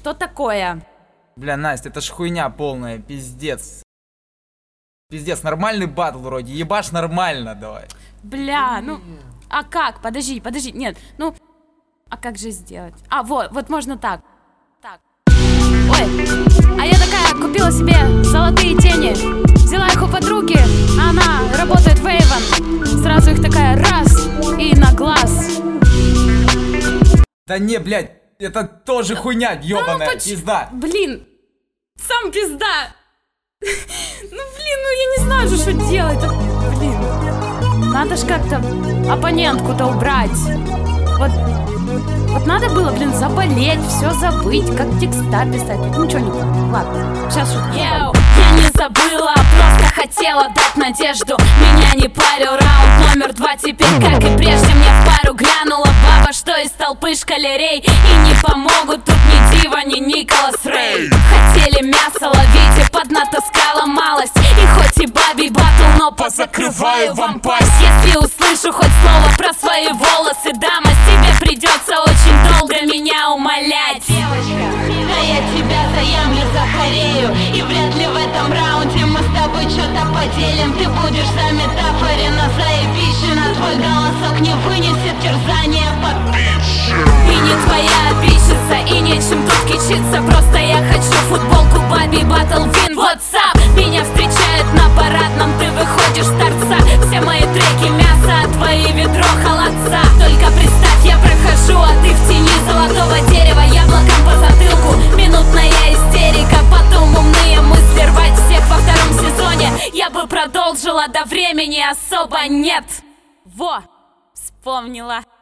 что такое? Бля, Настя, это ж хуйня полная, пиздец. Пиздец, нормальный батл вроде, ебашь нормально, давай. Бля, ну, а как? Подожди, нет, ну, а как же сделать? А, вот можно так. Ой, а я такая купила себе золотые тени, взяла их у подруги, а она работает в Avon. Сразу их такая раз и на глаз. Да не, блядь, это тоже хуйня, ёбаная, пизда. Блин, сам пизда. Ну блин, ну я не знаю же, что делать. Блин, надо ж как-то оппонентку-то убрать. Вот надо было, блин, заболеть, все забыть, как текста писать. Ничего не помню. Ладно, сейчас что-то. Я не забыла, просто хотела дать надежду. Меня не парил раунд номер 2. Теперь, как и прежде, мне в пару глянула баба, что из толпы шкалерей. И не помогут тут ни Дива, ни Николас Рей. Хотели мясо ловить, и поднатаскала малость. И хоть и бабий батл, но позакрываю вам пасть. Если услышу хоть слово про свои волосы, дама, тебе придется очень долго меня умолять. Девочка, да я тебя заямлю, захарею. И вряд ли в этом раунде мы с тобой что-то поделим. Ты будешь за метафорина заебищена. Твой голосок не вынесет терзания подписчик. И не твоя обидчица, и нечем тут кичиться. Просто я хочу футболку Баби Батл Вин. What's up? Меня встречают на парадном, ты выходишь с торца. Все мои треки мясо, а твои ведро холодца. Только представь, я прохожу, а ты в тени золотого дерева. Яблоком по затылку, минутная истерика. Потом умные мысли рвать всех во втором сезоне. Я бы продолжила, до времени особо нет. Во, вспомнила.